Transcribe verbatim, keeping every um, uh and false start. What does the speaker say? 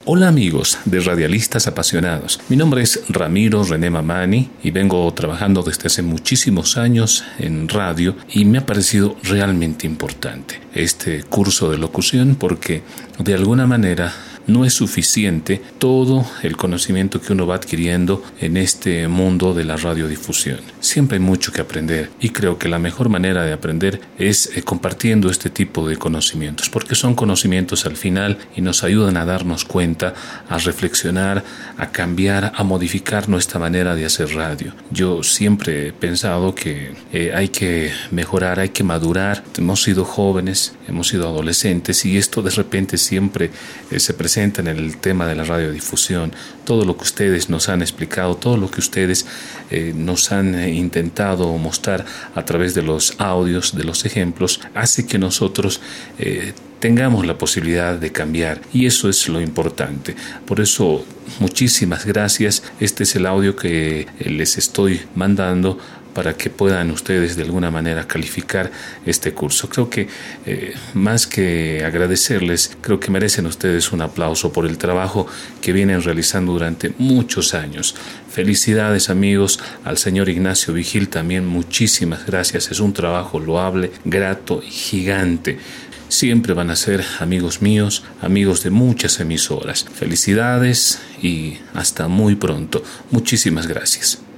Hola amigos de Radialistas Apasionados, mi nombre es Ramiro René Mamani y vengo trabajando desde hace muchísimos años en radio y me ha parecido realmente importante este curso de locución porque de alguna manera no es suficiente todo el conocimiento que uno va adquiriendo en este mundo de la radiodifusión. Siempre hay mucho que aprender y creo que la mejor manera de aprender es eh, compartiendo este tipo de conocimientos, porque son conocimientos al final y nos ayudan a darnos cuenta, a reflexionar, a cambiar, a modificar nuestra manera de hacer radio. Yo siempre he pensado que eh, hay que mejorar, hay que madurar. Hemos sido jóvenes, hemos sido adolescentes y esto de repente siempre eh, se presenta en el tema de la radiodifusión. Todo lo que ustedes nos han explicado, todo lo que ustedes eh, nos han eh, intentado mostrar a través de los audios, de los ejemplos, hace que nosotros eh, tengamos la posibilidad de cambiar y eso es lo importante. Por eso, muchísimas gracias. Este es el audio que les estoy mandando para que puedan ustedes de alguna manera calificar este curso. Creo que eh, más que agradecerles, creo que merecen ustedes un aplauso por el trabajo que vienen realizando durante muchos años. Felicidades amigos, al señor Ignacio Vigil también muchísimas gracias. Es un trabajo loable, grato y gigante. Siempre van a ser amigos míos, amigos de muchas emisoras. Felicidades y hasta muy pronto. Muchísimas gracias.